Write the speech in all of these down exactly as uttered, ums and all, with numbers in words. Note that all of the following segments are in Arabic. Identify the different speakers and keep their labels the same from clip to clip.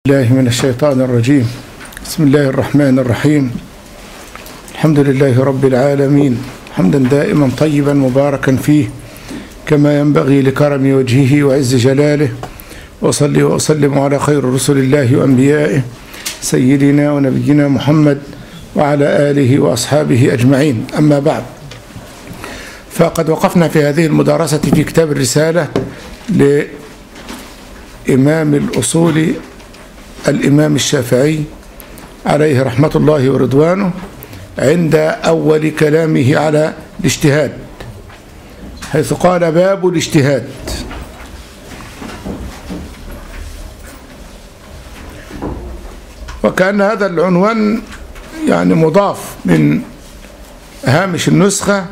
Speaker 1: الله من الشيطان الرجيم. بسم الله الرحمن الرحيم. الحمد لله رب العالمين، حمدا دائما طيبا مباركا فيه كما ينبغي لكرم وجهه وعز جلاله، وصلي وأسلم على خير رسل الله وأنبيائه سيدنا ونبينا محمد وعلى آله وأصحابه أجمعين. أما بعد، فقد وقفنا في هذه المدارسة في كتاب الرسالة لإمام الأصول الإمام الشافعي عليه رحمة الله ورضوانه عند أول كلامه على الاجتهاد، حيث قال: باب الاجتهاد. وكأن هذا العنوان يعني مضاف من هامش النسخة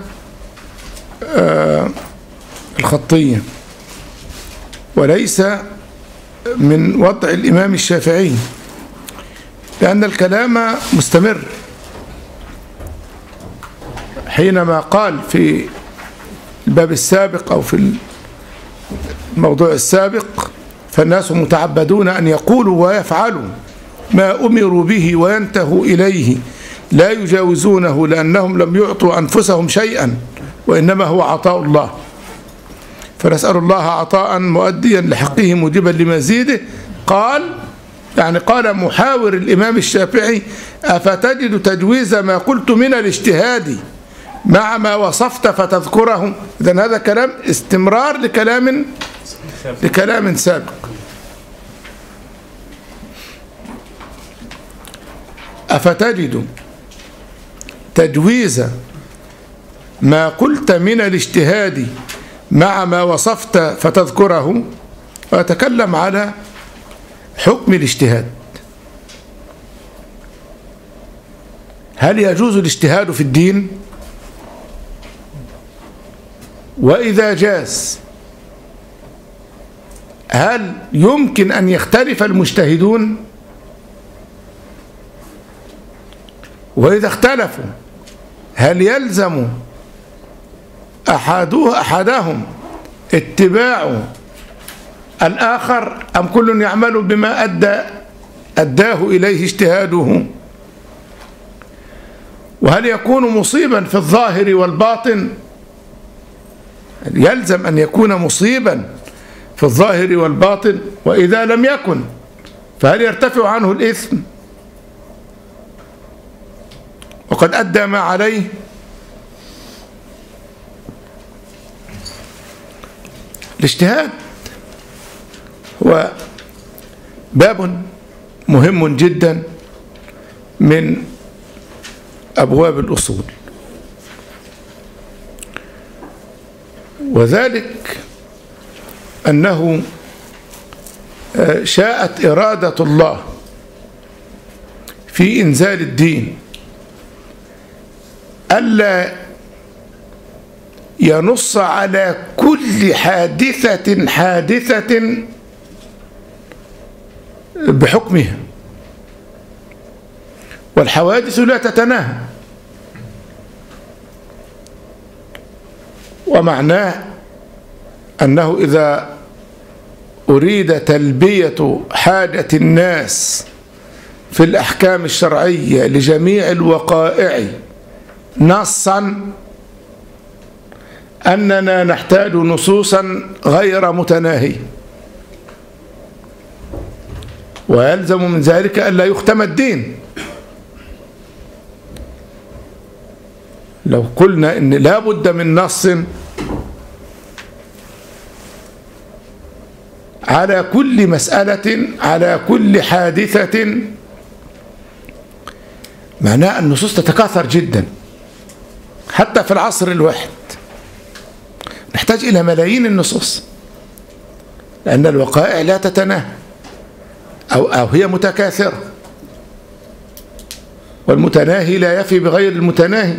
Speaker 1: الخطية، وليس من وضع الإمام الشافعي، لأن الكلام مستمر. حينما قال في الباب السابق أو في الموضوع السابق: فالناس متعبدون أن يقولوا ويفعلوا ما أمروا به وينتهوا إليه لا يجاوزونه، لأنهم لم يعطوا أنفسهم شيئا وإنما هو عطاء الله، فنسأل الله عطاء مؤديا لحقه موجبا لمزيده. قال يعني قال محاور الإمام الشافعي: أفتجد تجويز ما قلت من الاجتهاد مع ما وصفت فتذكره؟ إذن هذا كلام استمرار لكلام لكلام سابق. أفتجد تجويز ما قلت من الاجتهاد مع ما وصفت فتذكره، وأتكلم على حكم الاجتهاد. هل يجوز الاجتهاد في الدين؟ وإذا جاز، هل يمكن أن يختلف المجتهدون؟ وإذا اختلفوا، هل يلزم أحدوه أحدهم اتباع الآخر، أم كل يعمل بما أدى أداه إليه اجتهاده؟ وهل يكون مصيبا في الظاهر والباطن؟ يلزم أن يكون مصيبا في الظاهر والباطن، وإذا لم يكن فهل يرتفع عنه الإثم وقد أدى ما عليه؟ الاجتهاد هو باب مهم جدا من أبواب الأصول، وذلك أنه شاءت إرادة الله في إنزال الدين ألا ينص على كل حادثة حادثة بحكمها، والحوادث لا تتناهى. ومعناه أنه إذا أريد تلبية حاجة الناس في الأحكام الشرعية لجميع الوقائع نصا، أننا نحتاج نصوصا غير متناهية، ويلزم من ذلك ألا يختم الدين. لو قلنا إن لا بد من نص على كل مسألة على كل حادثة، معناه النصوص تتكاثر جدا. حتى في العصر الواحد نحتاج إلى ملايين النصوص، لأن الوقائع لا تتناهى أو, أو هي متكاثرة، والمتناهي لا يفي بغير المتناهي،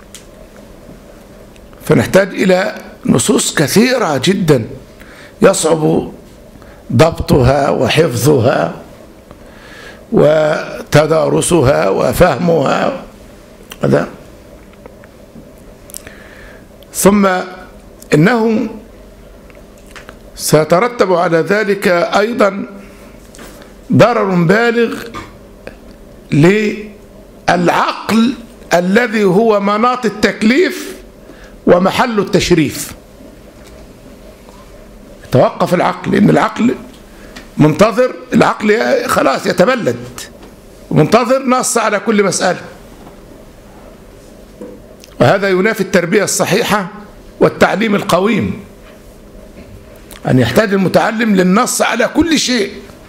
Speaker 1: فنحتاج إلى نصوص كثيرة جدا يصعب ضبطها وحفظها وتدارسها وفهمها. هذا ثم إنه سيترتب على ذلك أيضا ضرر بالغ للعقل الذي هو مناط التكليف ومحل التشريف. توقف العقل، لأن العقل منتظر، العقل خلاص يتبلد، منتظر نص على كل مسألة، وهذا ينافي التربية الصحيحة والتعليم القويم، أن يحتاج المتعلم للنص على كل شيء،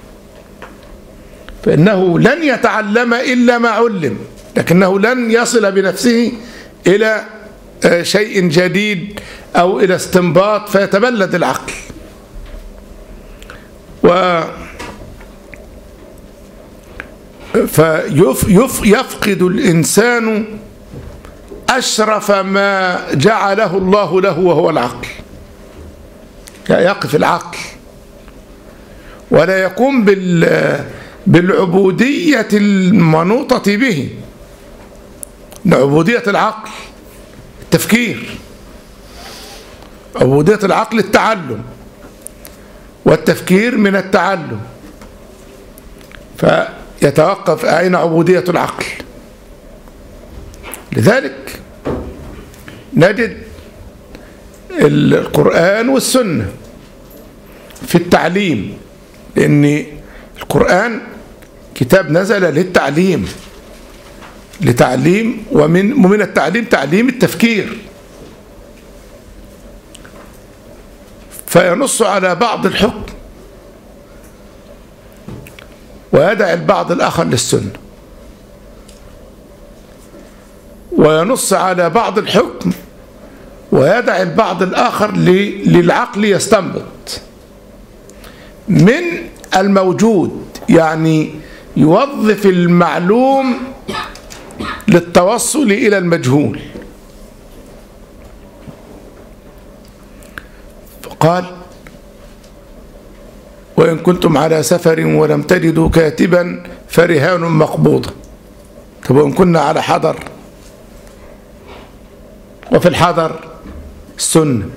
Speaker 1: فإنه لن يتعلم إلا ما علم، لكنه لن يصل بنفسه إلى شيء جديد أو إلى استنباط فيتبلد العقل. و فيفقد الإنسان أشرف ما جعله الله له وهو العقل، يقف العقل ولا يقوم بالعبودية المنوطة به، عبودية العقل التفكير، عبودية العقل التعلم، والتفكير من التعلم، فيتوقف أين عبودية العقل. لذلك نجد القرآن والسنة في التعليم، لأن القرآن كتاب نزل للتعليم، لتعليم ومن ومن التعليم تعليم التفكير، فينص على بعض الحكم ويدع البعض الآخر للسنة، وينص على بعض الحكم ويدع البعض الآخر للعقل يستنبط من الموجود، يعني يوظف المعلوم للتوصل إلى المجهول. فقال: وإن كنتم على سفر ولم تجدوا كاتبا فرهان مقبوضة. طب وإن كنا على حضر، وفي الحضر السنة.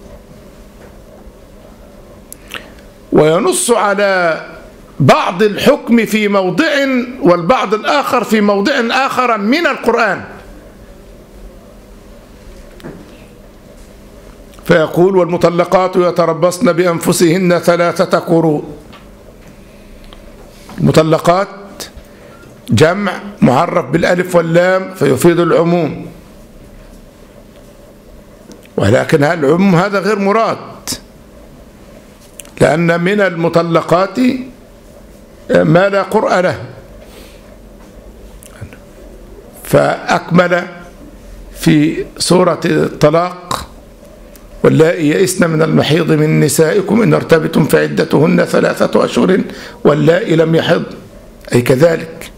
Speaker 1: وينص على بعض الحكم في موضع والبعض الآخر في موضع آخر من القرآن، فيقول: والمطلقات يتربصن بأنفسهن ثلاثة قروء. المطلقات جمع معرف بالألف واللام فيفيد العموم، ولكن العموم هذا غير مراد، لأن من المطلقات ما لا قرء له، فأكمل في سورة الطلاق: واللائي يئسن من المحيض من نسائكم إن ارتبتم فعدتهن ثلاثة أشهر واللائي لم يحض، أي كذلك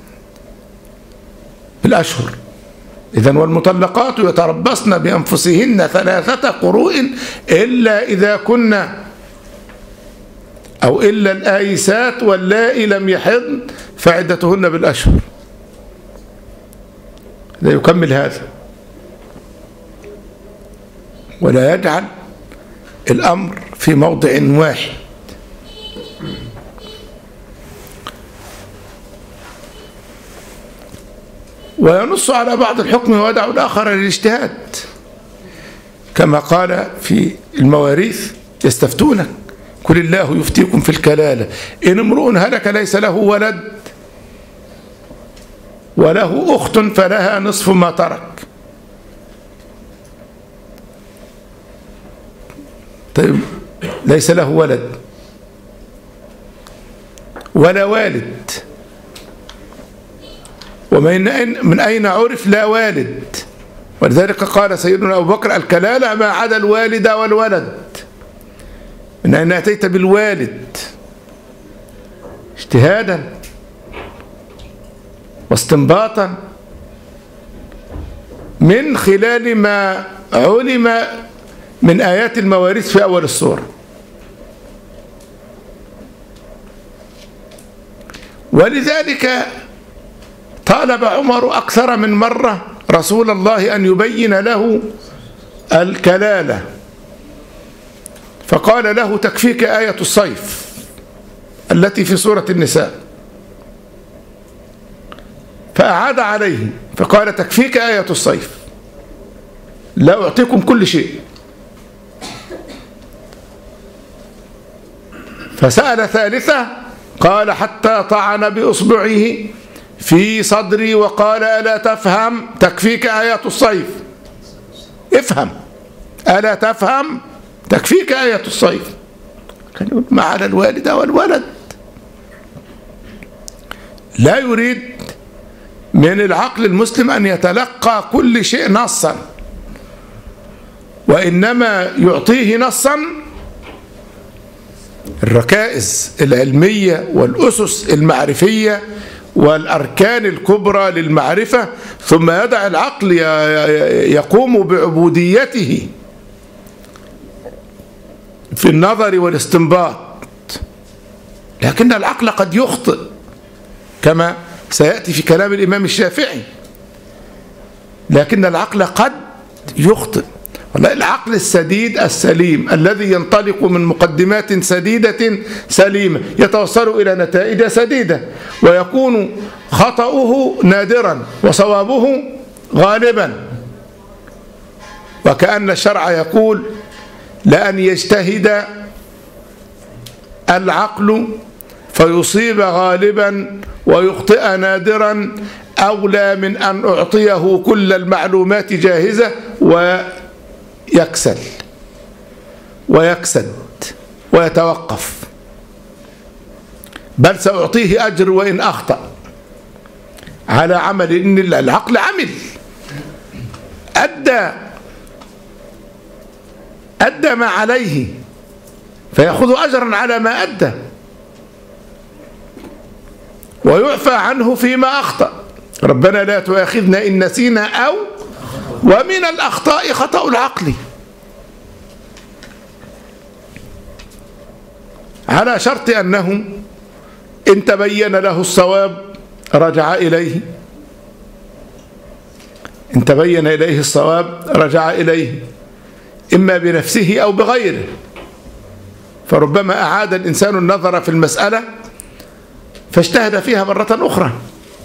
Speaker 1: بالأشهر. إذن والمطلقات يتربصن بأنفسهن ثلاثة قروء إلا إذا كنا، أو إلا الآيسات واللائي لم يحضن فعدتهن بالأشهر. لا يكمل هذا، ولا يجعل الأمر في موضع واحد. وينص على بعض الحكم ويدع الآخر للاجتهاد، كما قال في المواريث: يستفتونك قل الله يفتيكم في الكلالة إن امرؤ هلك ليس له ولد وله أخت فلها نصف ما ترك. طيب ليس له ولد ولا والد، ومن من أين عرف لا والد؟ ولذلك قال سيدنا أبو بكر: الكلالة ما عدا الوالد والولد. من أين أتيت بالوالد؟ اجتهادا واستنباطا من خلال ما علم من آيات المواريث في أول السورة. ولذلك طالب عمر أكثر من مرة رسول الله أن يبين له الكلالة، فقال له: تكفيك آية الصيف التي في سورة النساء، فأعاد عليه فقال تكفيك آية الصيف، لا أعطيكم كل شيء. فسأل ثالثة قال حتى طعن بإصبعه في صدري وقال ألا تفهم تكفيك آيات الصيف، افهم، ألا تفهم تكفيك آية الصيف. كان يقول ما على الوالدة والولد. لا يريد من العقل المسلم أن يتلقى كل شيء نصا، وإنما يعطيه نصا الركائز العلمية والأسس المعرفية والأركان الكبرى للمعرفة، ثم يدع العقل يقوم بعبوديته في النظر والاستنباط. لكن العقل قد يخطئ كما سيأتي في كلام الإمام الشافعي، لكن العقل قد يخطئ. العقل السديد السليم الذي ينطلق من مقدمات سديدة سليمة يتوصل إلى نتائج سديدة، ويكون خطأه نادرا وصوابه غالبا. وكأن الشرع يقول لأن يجتهد العقل فيصيب غالبا ويخطئ نادرا أولى من أن أعطيه كل المعلومات جاهزة ويكسل ويكسد ويتوقف، بل سأعطيه أجر وإن أخطأ على عمل. إن العقل عمل أدى أدى ما عليه فيأخذ أجرا على ما أدى، ويعفى عنه فيما أخطأ. ربنا لا تؤاخذنا إن نسينا أو، ومن الأخطاء خطأ العقل، على شرط أنه إن تبين له الصواب رجع إليه، إن تبين إليه الصواب رجع إليه إما بنفسه أو بغيره. فربما أعاد الإنسان النظر في المسألة فاجتهد فيها مرة أخرى.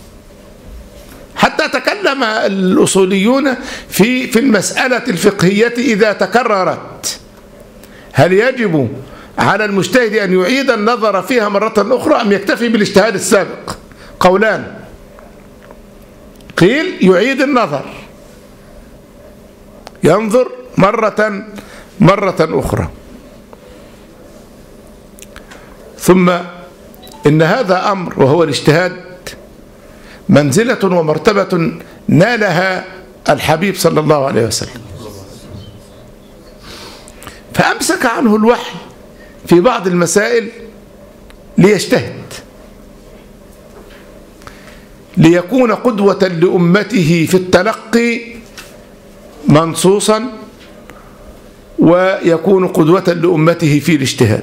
Speaker 1: حتى تكلم الأصوليون في في المسألة الفقهية إذا تكررت هل يجب على المجتهد أن يعيد النظر فيها مرة أخرى أم يكتفي بالاجتهاد السابق؟ قولان، قيل يعيد النظر، ينظر مرة مرة أخرى. ثم إن هذا أمر وهو الاجتهاد منزلة ومرتبة نالها الحبيب صلى الله عليه وسلم، فأمسك عنه الوحي في بعض المسائل ليجتهد، ليكون قدوة لأمته في التلقي منصوصا، ويكون قدوة لأمته في الاجتهاد،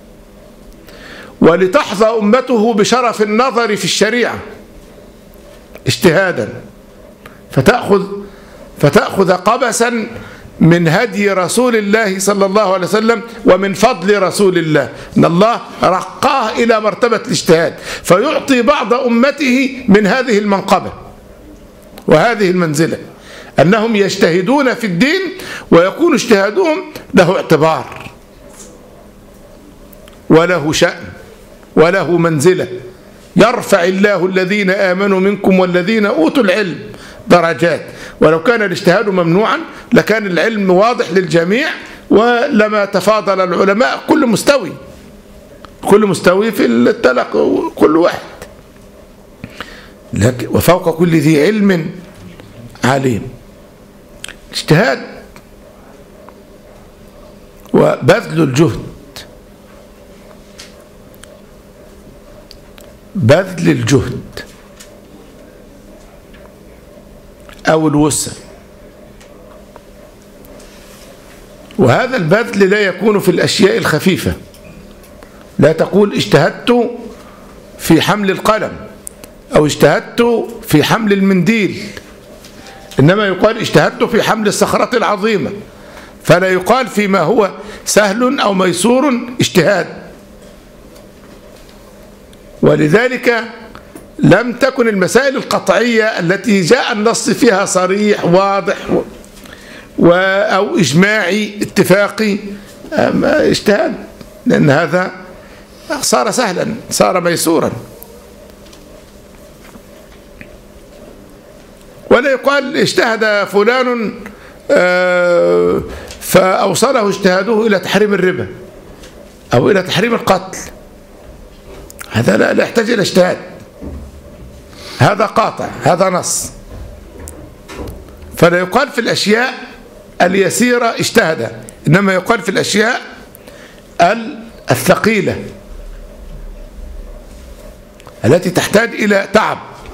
Speaker 1: ولتحظى أمته بشرف النظر في الشريعة اجتهادا، فتأخذ فتأخذ قبسا من هدي رسول الله صلى الله عليه وسلم ومن فضل رسول الله، أن الله رقاه إلى مرتبة الاجتهاد، فيعطي بعض أمته من هذه المنقبة وهذه المنزلة، أنهم يجتهدون في الدين ويكون اجتهادهم له اعتبار وله شأن وله منزلة. يرفع الله الذين آمنوا منكم والذين أوتوا العلم درجات. ولو كان الاجتهاد ممنوعا لكان العلم واضح للجميع، ولما تفاضل العلماء كل مستوي كل مستوي في التلقي كل واحد، لكن وفوق كل ذي علم عليم. اجتهاد وبذل الجهد، بذل الجهد أو الوسع، وهذا البذل لا يكون في الأشياء الخفيفة. لا تقول اجتهدت في حمل القلم أو اجتهدت في حمل المنديل، إنما يقال اجتهدت في حمل الصخرة العظيمة، فلا يقال فيما هو سهل أو ميسور اجتهاد. ولذلك لم تكن المسائل القطعية التي جاء النص فيها صريح واضح و أو إجماعي اتفاقي اجتهاد، لأن هذا صار سهلا، صار ميسورا. ولا يقال اجتهد فلان فأوصله اجتهاده إلى تحريم الربا أو إلى تحريم القتل، هذا لا, لا يحتاج إلى اجتهاد، هذا قاطع، هذا نص. فلا يقال في الأشياء اليسيرة اجتهد، إنما يقال في الأشياء الثقيلة التي تحتاج إلى تعب.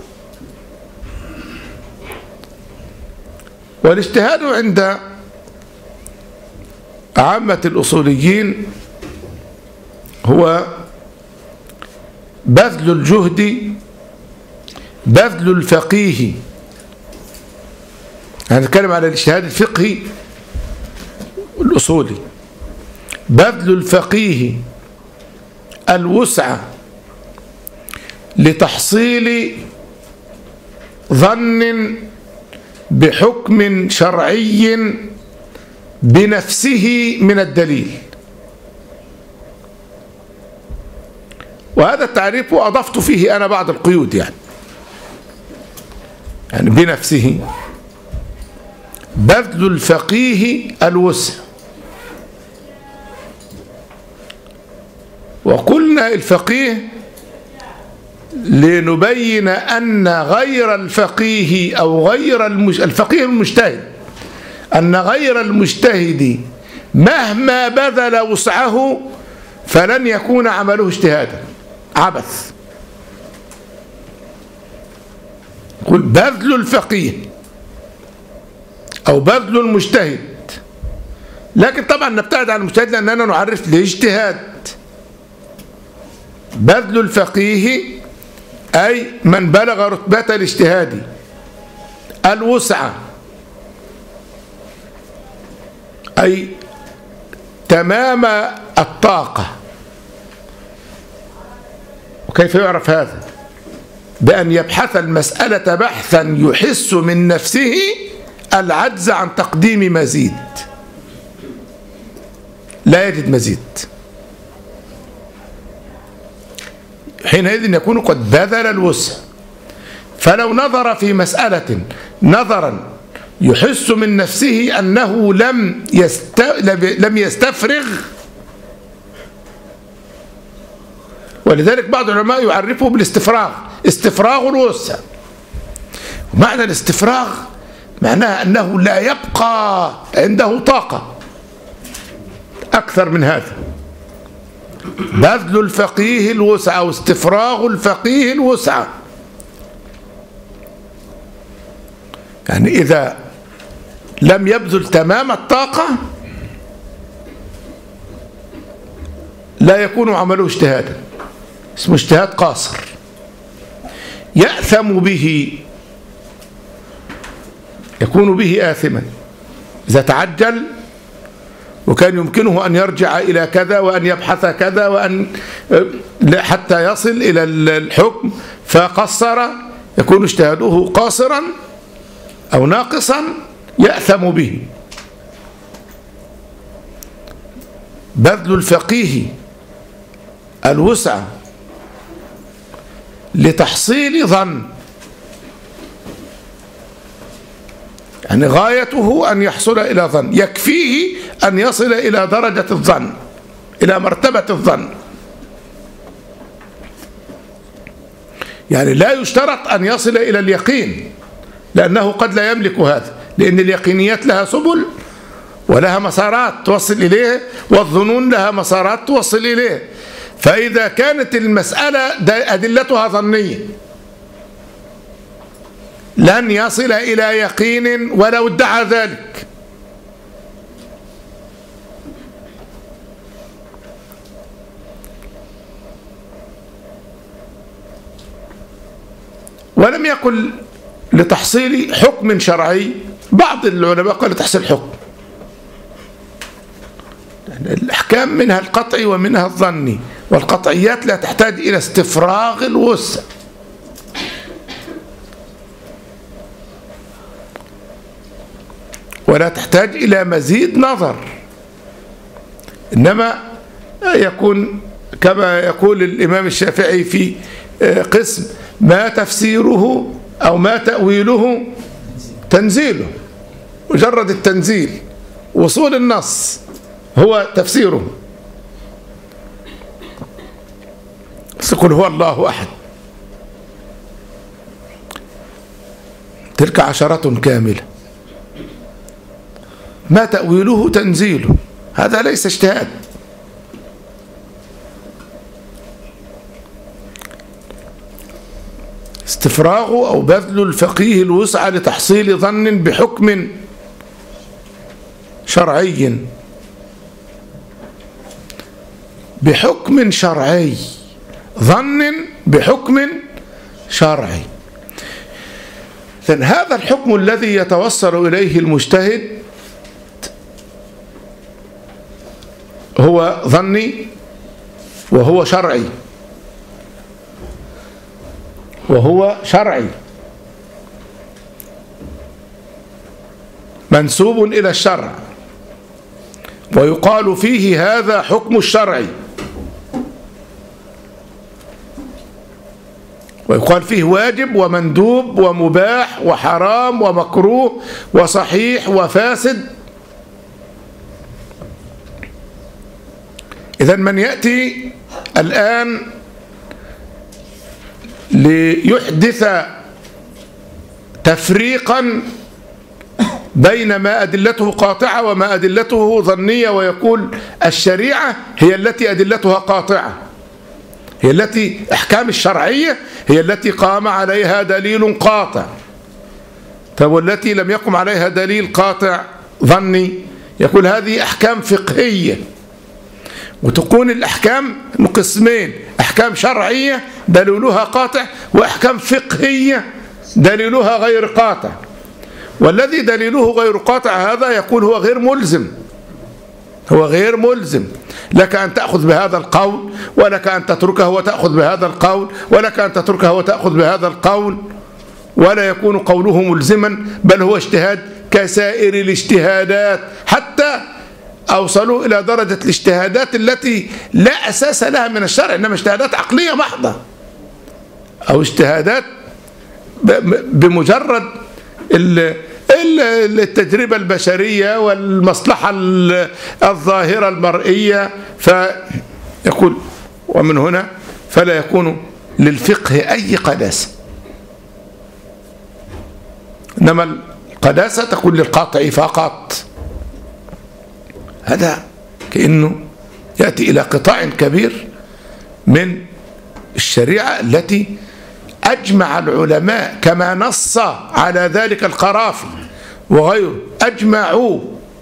Speaker 1: والاجتهاد عند عامة الأصوليين هو بذل الجهد، بذل الفقيه. هنتكلم على الاجتهاد الفقهي الأصولي. بذل الفقيه الوسع لتحصيل ظن بحكم شرعي بنفسه من الدليل. وهذا التعريف وأضفت فيه أنا بعض القيود، يعني يعني بنفسه، بذل الفقيه الوسع. وقلنا الفقيه لنبين أن غير الفقيه أو غير المج... الفقيه المجتهد، أن غير المجتهد مهما بذل وسعه فلن يكون عمله اجتهادا، عبث. قل بذل الفقيه أو بذل المجتهد، لكن طبعا نبتعد عن المجتهد لأننا نعرف الاجتهاد. بذل الفقيه أي من بلغ رتبة الاجتهاد الوسعة، أي تمام الطاقة. وكيف يعرف هذا؟ بأن يبحث المسألة بحثا يحس من نفسه العجز عن تقديم مزيد، لا يجد مزيد، حينئذ يكون قد بذل الوسع. فلو نظر في مسألة نظرا يحس من نفسه أنه لم يست... لم يستفرغ، ولذلك بعض العلماء يعرفه بالاستفراغ، استفراغ الوسع. معنى الاستفراغ معناه أنه لا يبقى عنده طاقة أكثر من هذا. بذل الفقيه الوسع أو استفراغ الفقيه الوسع، يعني إذا لم يبذل تمام الطاقة لا يكون عمله اجتهادا، اسمه اجتهاد قاصر، يأثم به، يكون به آثما إذا تعجل، وكان يمكنه أن يرجع إلى كذا وأن يبحث كذا وأن حتى يصل إلى الحكم فقصر، يكون اجتهاده قاصرا أو ناقصا يأثم به. بذل الفقيه الوسع لتحصيل ظن، يعني غايته أن يحصل إلى ظن، يكفيه أن يصل إلى درجة الظن، إلى مرتبة الظن. يعني لا يشترط أن يصل إلى اليقين، لأنه قد لا يملك هذا، لأن اليقينيات لها سبل ولها مسارات توصل إليه، والظنون لها مسارات توصل إليه. فإذا كانت المسألة أدلتها ظنية لن يصل إلى يقين ولو ادعى ذلك. ولم يقل لتحصيل حكم شرعي، بعض العلماء قال لتحصيل حكم، الأحكام منها القطعي ومنها الظني والقطعيات لا تحتاج إلى استفراغ الوسع، ولا تحتاج إلى مزيد نظر، إنما يكون كما يقول الإمام الشافعي في قسم: ما تفسيره أو ما تأويله تنزيله. مجرد التنزيل وصول النص هو تفسيره. قل هو الله أحد، تلك عشرة كاملة. ما تأويله تنزيله، هذا ليس اجتهاد. استفراغ أو بذل الفقيه الوسع لتحصيل ظن بحكم شرعي، بحكم شرعي، ظن بحكم شرعي. هذا الحكم الذي يتوصل إليه المجتهد هو ظني وهو شرعي، وهو شرعي منسوب إلى الشرع، ويقال فيه هذا حكم الشرعي، ويقال فيه واجب ومندوب ومباح وحرام ومكروه وصحيح وفاسد. إذن من يأتي الآن ليحدث تفريقا بين ما أدلته قاطعة وما أدلته ظنية، ويقول الشريعة هي التي أدلتها قاطعة، هي التي أحكام الشرعية هي التي قام عليها دليل قاطع. طب والتي لم يقم عليها دليل قاطع ظني، يقول هذه أحكام فقهية. وتكون الأحكام قسمين: أحكام شرعية دليلها قاطع، وأحكام فقهية دليلها غير قاطع. والذي دليله غير قاطع هذا يقول هو غير ملزم، هو غير ملزم، لك أن تأخذ بهذا القول، ولك أن تتركه وتأخذ بهذا القول، ولك أن تتركه وتأخذ بهذا القول، ولا يكون قوله ملزما، بل هو اجتهاد كسائر الاجتهادات، حتى أوصلوا إلى درجة الاجتهادات التي لا أساس لها من الشرع، إنما اجتهادات عقلية محضة، أو اجتهادات بمجرد التجربة البشرية والمصلحة الظاهرة المرئية. فيقول ومن هنا فلا يكون للفقه أي قداسة، إنما القداسة تكون للقاطع فقط. هذا كأنه يأتي إلى قطاع كبير من الشريعة التي أجمع العلماء كما نص على ذلك القرافي وغيره، أجمعوا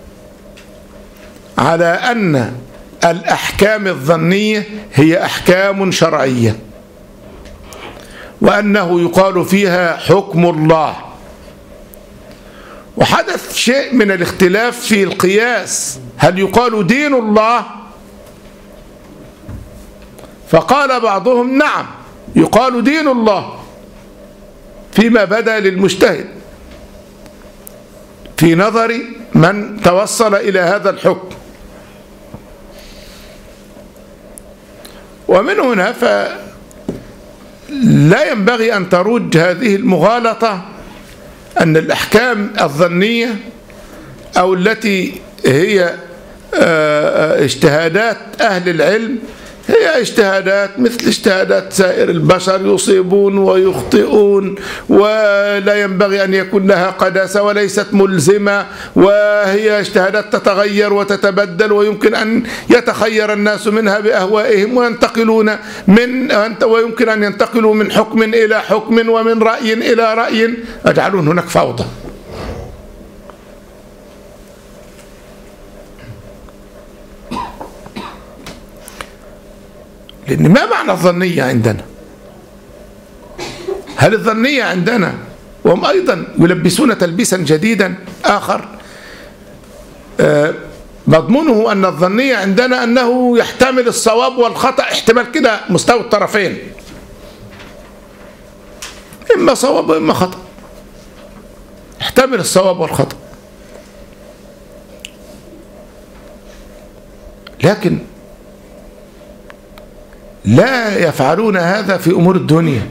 Speaker 1: على أن الأحكام الظنية هي أحكام شرعية، وأنه يقال فيها حكم الله. وحدث شيء من الاختلاف في القياس، هل يقال دين الله؟ فقال بعضهم نعم يقال دين الله فيما بدا للمجتهد في نظر من توصل إلى هذا الحكم. ومن هنا فلا ينبغي أن تروج هذه المغالطة أن الأحكام الظنية أو التي هي اجتهادات أهل العلم هي اجتهادات مثل اجتهادات سائر البشر، يصيبون ويخطئون، ولا ينبغي أن يكون لها قداسة وليست ملزمة، وهي اجتهادات تتغير وتتبدل، ويمكن أن يتخير الناس منها بأهوائهم وينتقلون من ويمكن أن ينتقلوا من حكم إلى حكم ومن رأي إلى رأي، يجعلون هناك فوضى. لأن ما معنى الظنية عندنا؟ هل الظنية عندنا وهم أيضا يلبسون تلبيسا جديدا آخر، مضمونه أن الظنية عندنا أنه يحتمل الصواب والخطأ احتمال كده مستوى الطرفين، إما صواب وإما خطأ، يحتمل الصواب والخطأ. لكن لا يفعلون هذا في أمور الدنيا.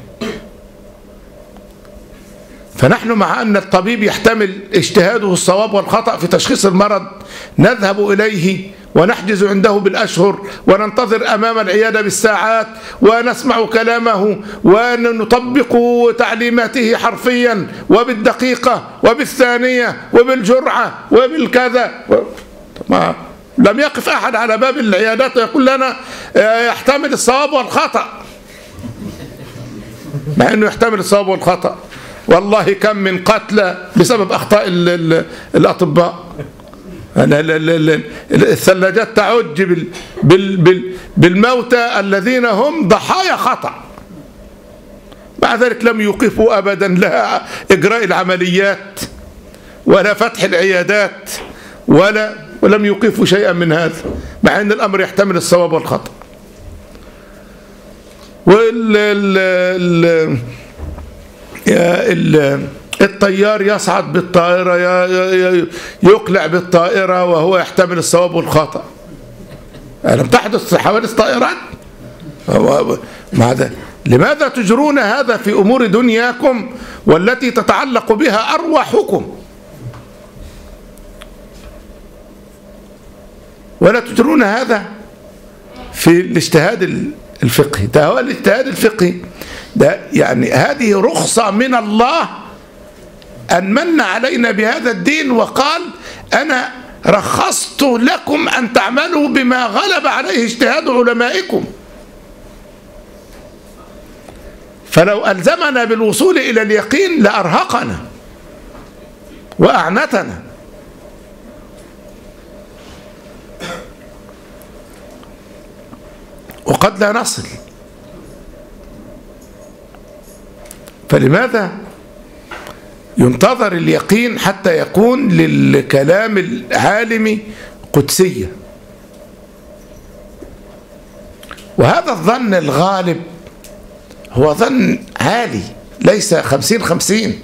Speaker 1: فنحن مع أن الطبيب يحتمل اجتهاده الصواب والخطأ في تشخيص المرض نذهب إليه ونحجز عنده بالأشهر وننتظر أمام العيادة بالساعات ونسمع كلامه ونطبق تعليماته حرفيا وبالدقيقة وبالثانية وبالجرعة وبالكذا. ما لم يقف أحد على باب العيادات ويقول لنا يحتمل الصواب والخطأ، مع أنه يحتمل الصواب والخطأ. والله كم من قتلى بسبب أخطاء ال ال الأطباء. الثلاجات تعج بال بال بال بالموتى الذين هم ضحايا خطأ، مع ذلك لم يوقفوا أبدا لا إجراء العمليات ولا فتح العيادات ولا ولم يوقفوا شيئا من هذا، مع أن الأمر يحتمل الصواب والخطأ. وال ال ال الطيار يصعد بالطائرة يقلع بالطائرة وهو يحتمل الصواب والخطأ. ألم تحدث حوادث طائرات؟ ماذا؟ لماذا تجرون هذا في أمور دنياكم والتي تتعلق بها أرواحكم؟ ولا تجرون هذا في الاجتهاد الفقهي. ده هو الاجتهاد الفقهي ده، يعني هذه رخصة من الله أن من علينا بهذا الدين وقال أنا رخصت لكم أن تعملوا بما غلب عليه اجتهاد علمائكم. فلو ألزمنا بالوصول إلى اليقين لأرهقنا وأعنتنا. وقد لا نصل. فلماذا ينتظر اليقين حتى يكون للكلام العالمي قدسية؟ وهذا الظن الغالب هو ظن عالي، ليس خمسين خمسين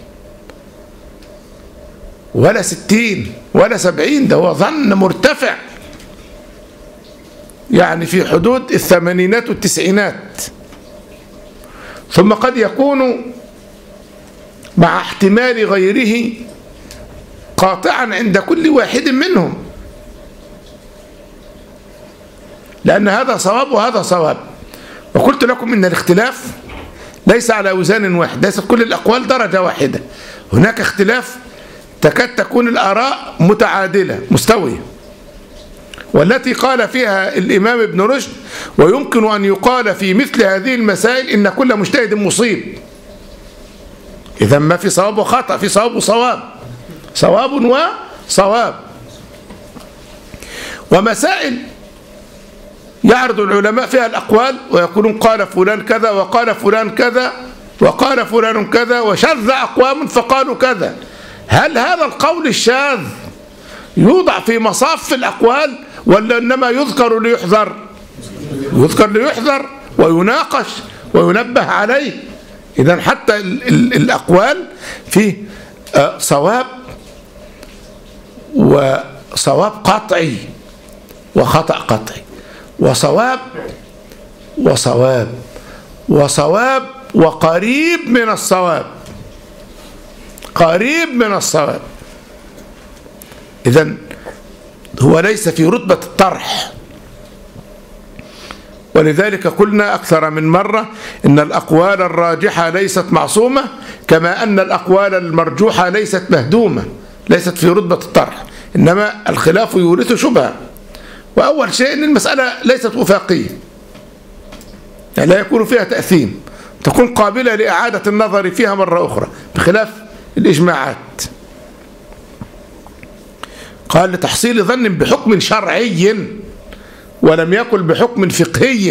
Speaker 1: ولا ستين ولا سبعين، ده هو ظن مرتفع، يعني في حدود الثمانينات والتسعينات. ثم قد يكون مع احتمال غيره قاطعا عند كل واحد منهم، لأن هذا صواب وهذا صواب. وقلت لكم إن الاختلاف ليس على وزان واحد، ليست كل الأقوال درجة واحدة، هناك اختلاف تكاد تكون الآراء متعادلة مستوية، والتي قال فيها الإمام ابن رشد ويمكن أن يقال في مثل هذه المسائل إن كل مجتهد مصيب. إذا ما في صواب وخطأ، في صواب وصواب، صواب وصواب. ومسائل يعرض العلماء فيها الأقوال ويقولون قال فلان كذا وقال فلان كذا وقال فلان كذا وشذ أقوام فقالوا كذا. هل هذا القول الشاذ يوضع في مصاف الأقوال ولا إنما يذكر ليحذر؟ يذكر ليحذر ويناقش وينبه عليه. إذن حتى ال ال الأقوال فيه صواب وصواب قطعي وخطأ قطعي، وصواب وصواب وصواب وقريب من الصواب، قريب من الصواب. إذن هو ليس في رتبة الطرح. ولذلك قلنا أكثر من مرة إن الأقوال الراجحة ليست معصومة، كما أن الأقوال المرجوحة ليست مهدومة، ليست في رتبة الطرح، إنما الخلاف يورث شبهة. وأول شيء أن المسألة ليست وفاقية، يعني لا يكون فيها تأثيم، تكون قابلة لإعادة النظر فيها مرة أخرى، بخلاف الإجماعات. قال لتحصيل ظن بحكم شرعي ولم يقل بحكم فقهي،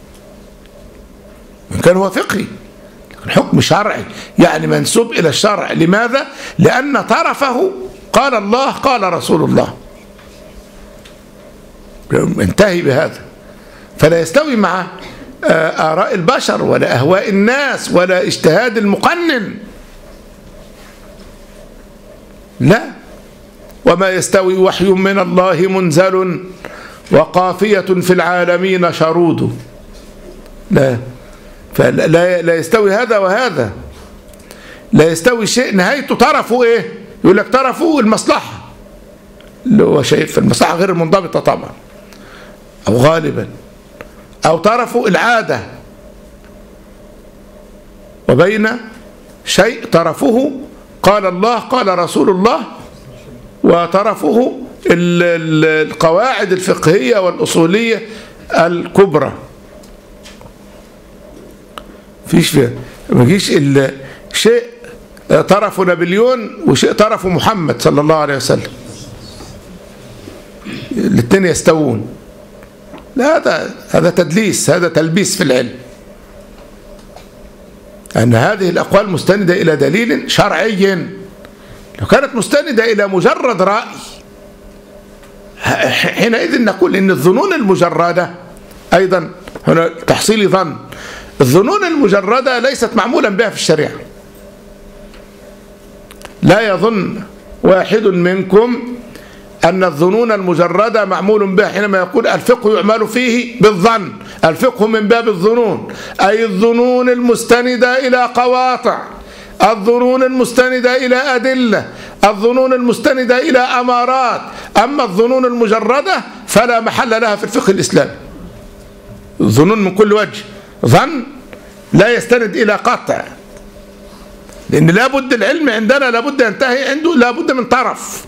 Speaker 1: كان هو فقهي لكن حكم شرعي، يعني منسوب إلى الشرع. لماذا؟ لأن طرفه قال الله قال رسول الله. انتهي بهذا. فلا يستوي مع آراء البشر ولا أهواء الناس ولا اجتهاد المقنن، لا. وما يستوي وحي من الله منزل وقافية في العالمين شرود، لا. فلا لا يستوي هذا وهذا، لا يستوي شيء نهايته طرفه ايه؟ يقول لك طرفه المصلحة، اللي هو شايف المصلحة غير المنضبطة طبعا أو غالبا، أو طرفه العادة، وبين شيء طرفه قال الله قال رسول الله، وطرفه القواعد الفقهية والأصولية الكبرى. فيش فيها ما يجيش شيء طرفه نابليون وشيء طرفه محمد صلى الله عليه وسلم، الاثنين يستوون. لا، هذا هذا تدليس، هذا تلبيس في العلم. أن هذه الأقوال مستندة إلى دليل شرعي. لو كانت مستندة إلى مجرد رأي حينئذ نقول إن الظنون المجردة أيضا هنا تحصيل ظن، الظنون المجردة ليست معمولا بها في الشريعة. لا يظن واحد منكم أن الظنون المجردة معمول بها حينما يقول الفقه يعمل فيه بالظن. الفقه من باب الظنون، أي الظنون المستندة إلى قواطع، الظنون المستندة إلى أدلة، الظنون المستندة إلى أمارات. أما الظنون المجردة فلا محل لها في الفقه الإسلامي. الظنون من كل وجه، ظن لا يستند إلى قطع، لأن لابد العلم عندنا لابد ينتهي عنده لابد من طرف.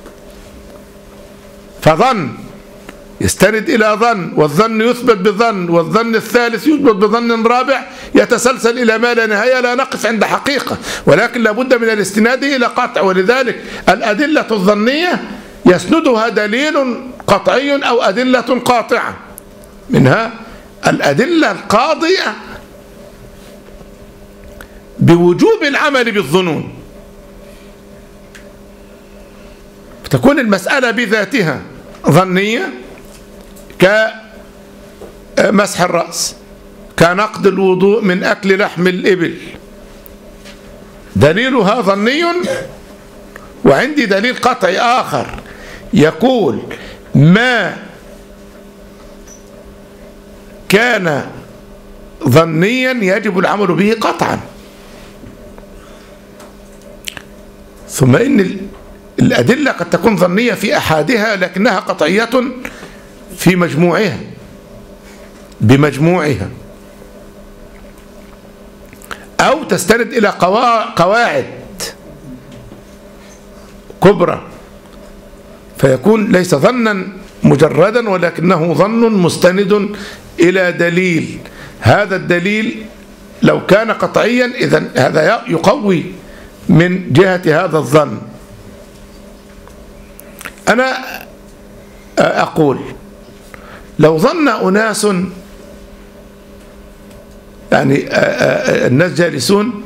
Speaker 1: فظن يستند إلى ظن، والظن يثبت بظن، والظن الثالث يثبت بظن رابع، يتسلسل إلى ما لا نهاية. لا نقف عند حقيقة، ولكن لابد من الاستناد إلى قطع. ولذلك الأدلة الظنية يسندها دليل قطعي أو أدلة قاطعة، منها الأدلة القاضية بوجوب العمل بالظنون، فتكون المسألة بذاتها ظنية، كمسح الرأس، كنقض الوضوء من أكل لحم الإبل، دليلها ظني. وعندي دليل قطعي آخر يقول ما كان ظنيا يجب العمل به قطعا. ثم إن الأدلة قد تكون ظنية في أحدها لكنها قطعية في مجموعها بمجموعها، أو تستند إلى قواعد كبرى، فيكون ليس ظنا مجردا ولكنه ظن مستند إلى دليل. هذا الدليل لو كان قطعيا إذن هذا يقوي من جهة هذا الظن. أنا أقول لو ظن أناس، يعني الناس جالسون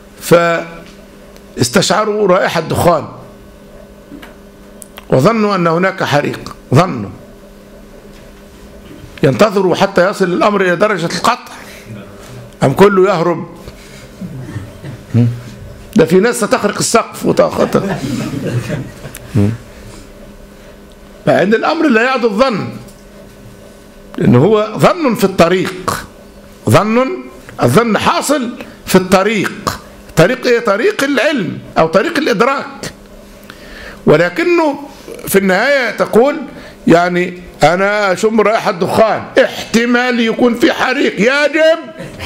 Speaker 1: فاستشعروا رائحة دخان وظنوا أن هناك حريق، ظنوا ينتظروا حتى يصل الأمر إلى درجة القطع أم كله يهرب؟ ده في ناس ستخرق السقف وتأخذ، مع أن الأمر لا يعد الظن، لأنه هو ظن في الطريق. ظن الظن حاصل في الطريق. طريق إيه؟ طريق العلم أو طريق الإدراك. ولكنه في النهاية تقول يعني أنا أشم رائحة دخان، احتمال يكون في حريق، يجب.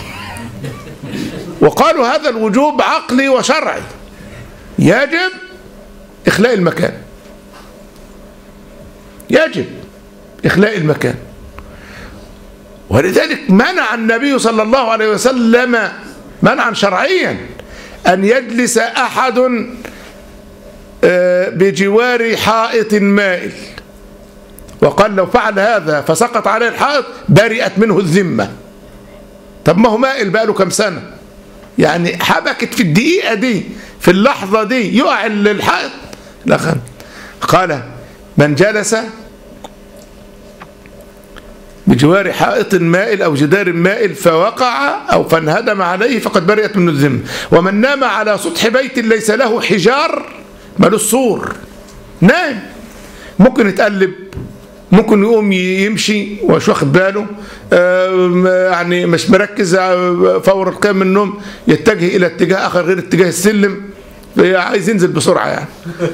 Speaker 1: وقالوا هذا الوجوب عقلي وشرعي، يجب إخلاء المكان، يجب إخلاء المكان. ولذلك منع النبي صلى الله عليه وسلم منعا شرعيا أن يجلس أحد بجوار حائط مائل، وقال لو فعل هذا فسقط عليه الحائط برئت منه الذمة. طب ما هو مائل بقاله كم سنة، يعني حبكت في الدقيقة دي، في اللحظة دي يقع الحائط. قال من جلس بجوار حائط مائل أو جدار مائل فوقع أو فانهدم عليه فقد برئت منه الذمة. ومن نام على سطح بيت ليس له حجار مالوش سور، نام ممكن يتقلب، ممكن يقوم يمشي ومش واخد باله، يعني مش مركز، فور القيام من النوم يتجه إلى اتجاه آخر غير اتجاه السلم، عايز ينزل بسرعة يعني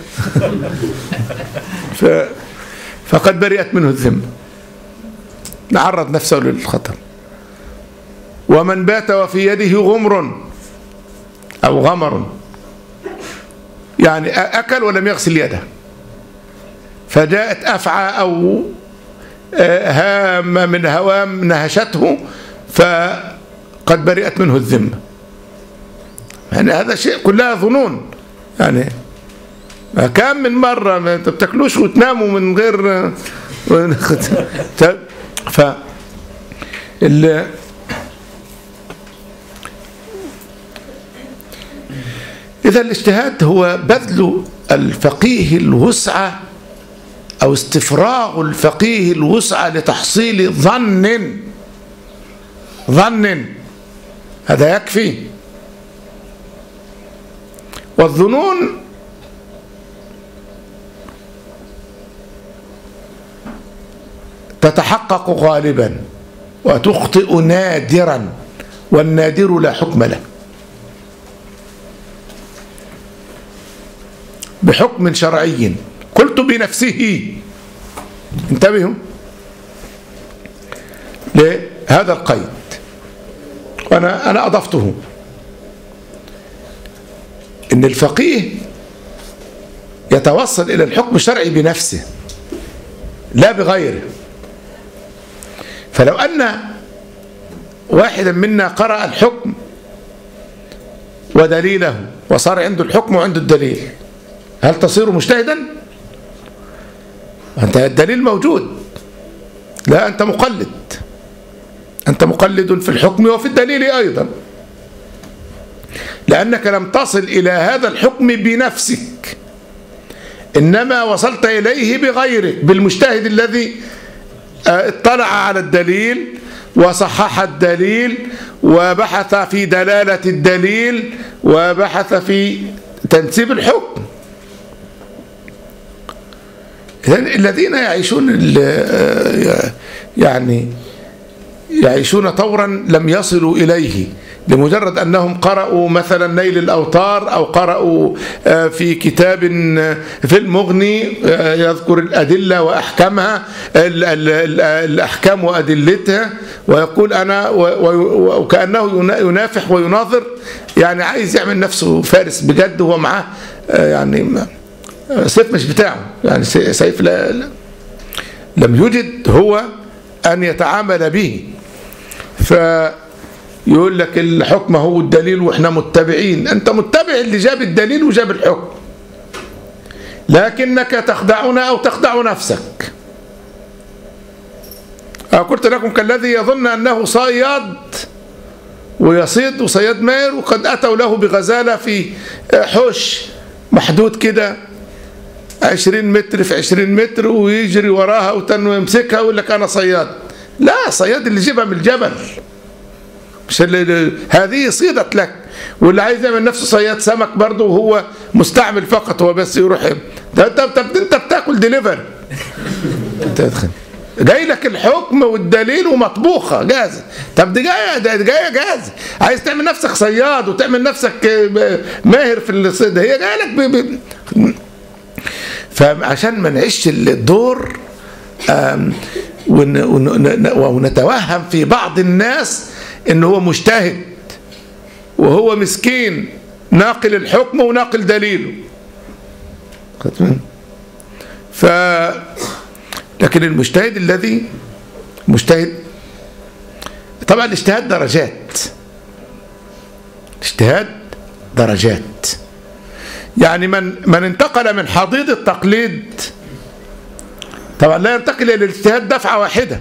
Speaker 1: ف... فقد برئت منه الذمة، عرض نفسه للخطر. ومن بات وفي يده غمر أو غمر، يعني أكل ولم يغسل يده فجاءت أفعى أو هامة من هوام نهشته فقد برئت منه الذمة. يعني هذا شيء كلها ظنون، يعني كم من مرة ما بتاكلوش وتناموا من غير ف ال إذا الاجتهاد هو بذل الفقيه الوسعة أو استفراغ الفقيه الوسعة لتحصيل ظن ظن هذا يكفي. والظنون تتحقق غالبا وتخطئ نادرا، والنادر لا حكم له بحكم شرعي. قلت بنفسه، انتبهوا لهذا القيد وأنا أنا أضفته، إن الفقيه يتوصل إلى الحكم الشرعي بنفسه لا بغيره. فلو أن واحدا منا قرأ الحكم ودليله وصار عنده الحكم وعنده الدليل، هل تصير مجتهدا؟ أنت الدليل موجود، لا أنت مقلد، أنت مقلد في الحكم وفي الدليل أيضا، لأنك لم تصل إلى هذا الحكم بنفسك، إنما وصلت إليه بغيرك، بالمجتهد الذي اطلع على الدليل وصحح الدليل وبحث في دلالة الدليل وبحث في تنسيب الحكم. الذين يعيشون يعني يعيشون طورا لم يصلوا إليه لمجرد أنهم قرأوا مثلا نيل الأوطار أو قرأوا في كتاب في المغني يذكر الأدلة وأحكامها الأحكام وأدلتها ويقول أنا، وكأنه ينافح ويناظر، يعني عايز يعمل نفسه فارس بجد وهو معاه يعني سيف مش بتاعه، يعني سيف لا لم يجد هو أن يتعامل به. فيقول لك الحكم هو الدليل وإحنا متبعين، أنت متبع اللي جاب الدليل وجاب الحكم، لكنك تخدعنا أو تخدع نفسك. قلت لكم كالذي يظن أنه صياد ويصيد وصياد ماهر وقد أتوا له بغزالة في حوش محدود كده عشرين متر في عشرين متر ويجري وراها وتنو يمسكها ويقول لك أنا صياد. لا، صياد اللي جيبها من الجبل، مش اللي هذه صيدت لك. واللي عايز يعمل نفسه صياد سمك برضه وهو مستعمل فقط، هو بس يروح ده انت انت بتاكل ديليفر، جاي لك الحكم والدليل ومطبوخه جاهزه. طب دي جايه ده جايه جاهزه، عايز تعمل نفسك صياد وتعمل نفسك ماهر في الصيد، هي جايه لك ب... ب... فعشان ما نعيش الدور ونتوهم في بعض الناس ان هو مجتهد وهو مسكين ناقل الحكم وناقل دليله. ف لكن المجتهد الذي مجتهد، طبعا الاجتهاد درجات، الاجتهاد درجات، يعني من من انتقل من حضيض التقليد طبعا لا ينتقل الى الاجتهاد دفعه واحده،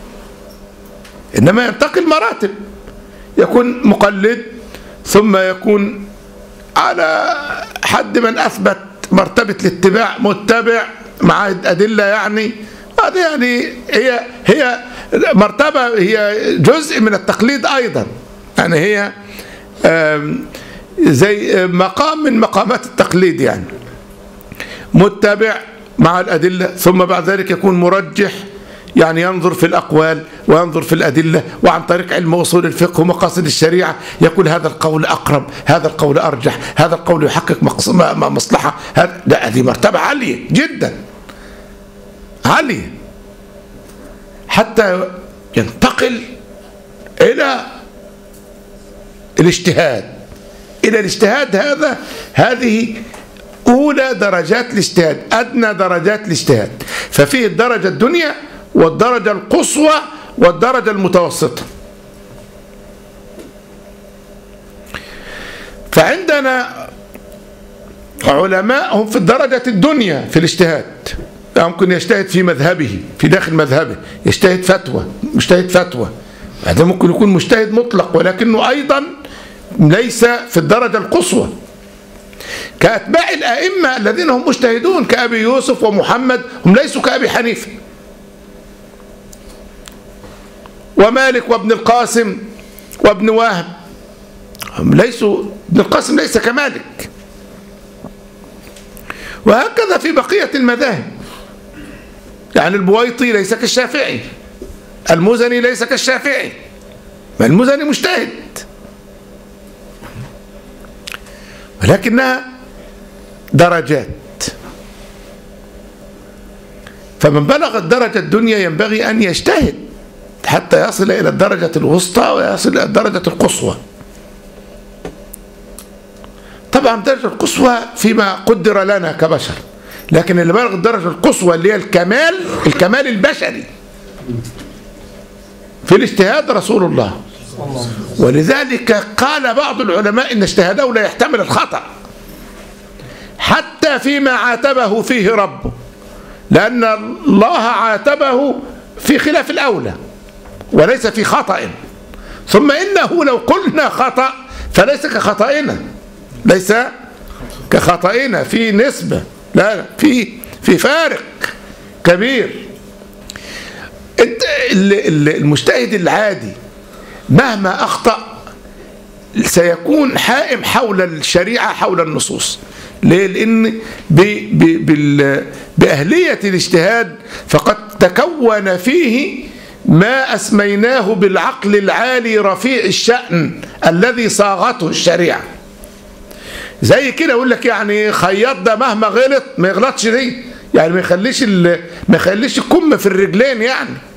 Speaker 1: انما ينتقل مراتب، يكون مقلد ثم يكون على حد من اثبت مرتبه الاتباع متبع مع ادله، يعني هذا يعني هي هي مرتبة هي جزء من التقليد أيضا، يعني هي زي مقام من مقامات التقليد، يعني متبع مع الأدلة، ثم بعد ذلك يكون مرجح، يعني ينظر في الأقوال وينظر في الأدلة، وعن طريق علم أصول الفقه ومقاصد الشريعة يقول هذا القول أقرب، هذا القول أرجح، هذا القول يحقق مصلحة. هذه مرتبة عالية جدا، عالية، حتى ينتقل إلى الاجتهاد. إلى الاجتهاد هذا هذه أولى درجات الاجتهاد، أدنى درجات الاجتهاد. ففيه الدرجة الدنيا والدرجة القصوى والدرجة المتوسطة. فعندنا علماء هم في الدرجة الدنيا في الاجتهاد، يمكن يجتهد في مذهبه، في داخل مذهبه يجتهد فتوى، مجتهد فتوى، هذا ممكن يكون مجتهد مطلق، ولكنه أيضا ليس في الدرجة القصوى. كأتباع الأئمة الذين هم مجتهدون كأبي يوسف ومحمد، هم ليسوا كأبي حنيفة ومالك وابن القاسم وابن وهب، هم ليسوا، ابن القاسم ليس كمالك، وهكذا في بقية المذاهب. يعني البويطي ليس كالشافعي، المزني ليس كالشافعي، ما المزني مجتهد، ولكنها درجات. فمن بلغ الدرجة الدنيا ينبغي أن يجتهد حتى يصل إلى الدرجة الوسطى ويصل إلى الدرجة القصوى. طبعا الدرجة القصوى فيما قدر لنا كبشر، لكن اللي بلغ الدرجة القصوى اللي هي الكمال، الكمال البشري في الاجتهاد رسول الله. ولذلك قال بعض العلماء إن اجتهاده لا يحتمل الخطأ حتى فيما عاتبه فيه ربه، لأن الله عاتبه في خلاف الأولى وليس في خطأ. ثم إنه لو قلنا خطأ فليس كخطأنا، ليس كخطأنا، في نسبة، لا في في فارق كبير. المجتهد العادي مهما أخطأ سيكون حائم حول الشريعة، حول النصوص. ليه؟ لأن بأهلية الاجتهاد فقد تكون فيه ما أسميناه بالعقل العالي رفيع الشأن الذي صاغته الشريعة. زي كده يقول لك يعني خياط ده مهما غلط ما يغلطش دي، يعني ما يخليش ما يخليش الكم في الرجلين، يعني